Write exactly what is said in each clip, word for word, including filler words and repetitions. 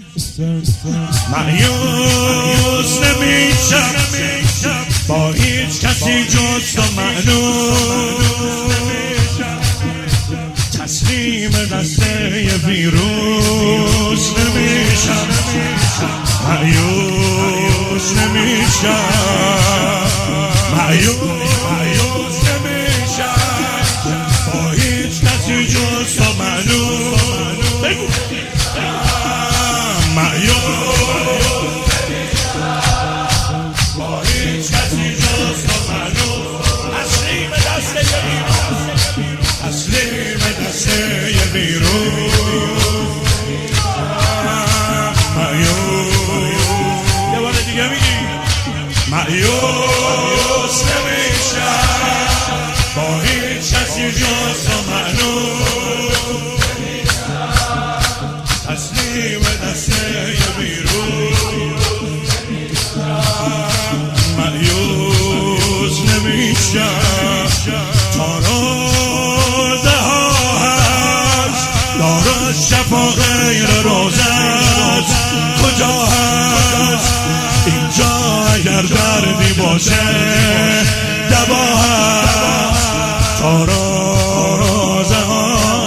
مایوس نمیشم با هیچ کسی جز تو معنوس تسلیم دسته ویروس نمیشم مایوس نمیشم مایوس نمیشم با هیچ کسی جز تو معنوس تسلیم دسته ویروس مایوس یه بار دیگه میگی مایوس نمیشم با هیچ کسی جز تو معنوس تسلیم دسته ویروس مایوس نمیشم شفا غیر روزت کجا هست اینجا اگر دردی باشه دوا هست تا روزه ها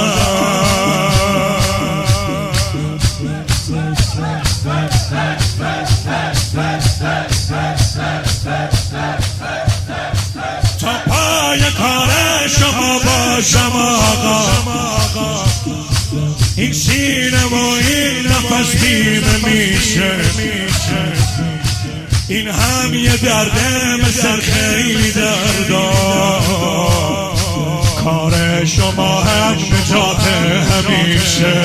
تا پای کار شما باشم آقا این سینه و این نفس بیمه میشه این هم یه درده مثل خیلی دردا کار شما هم نجات همیشه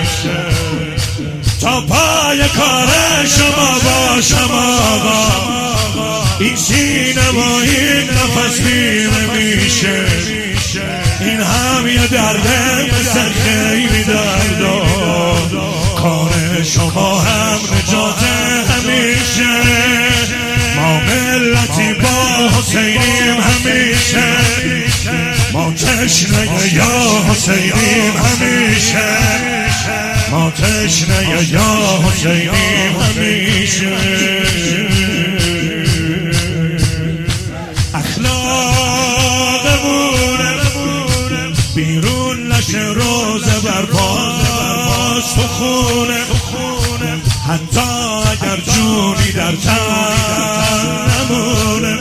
تا پای کار شما باشم آقا این سینه و این نفس بیمه میشه این هم یه درده مثل خیلی دردا کار شما هم نجات همیشه ما ملتی با حسینیم همیشه ما تشنه یا حسینیم همیشه ما تشنه یا حسینیم همیشه بیرون نشه روزه برپاس تو خونه حتی اگر جونی در تن نمونه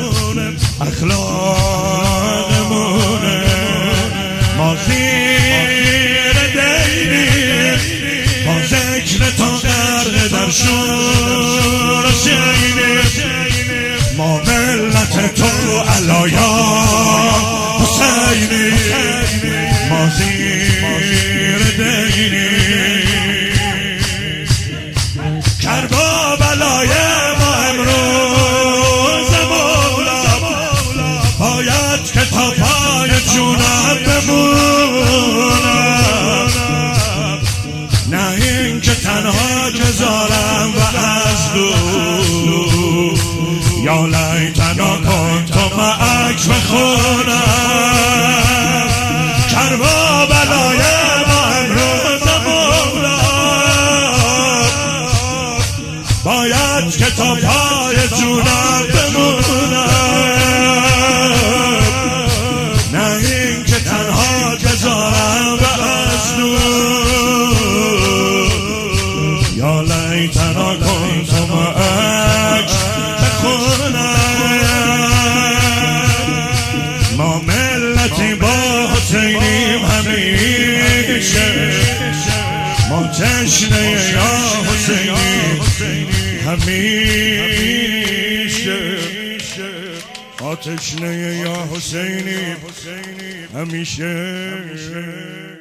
اخلاقمونه ما زیر دینیم با ذکر تو غرق در شور شینیم ما ملت تو علایا حسینی ما زیر دینی کربا بلای ما امروز مولا باید که تا پای جونم بمونم نه این که تنها گذارم و از دور یا لیتنا کنت معک بخونم کربا بلای ما امروز مولا باید که تا پای جونم بمونم نه این که تنها گذارم و از دور یا لیتنا کنت معک ما ملتی با حسینیم همیشه ما تشنه یا حسینیم همیشه ما تشنه یا حسینیم همیشه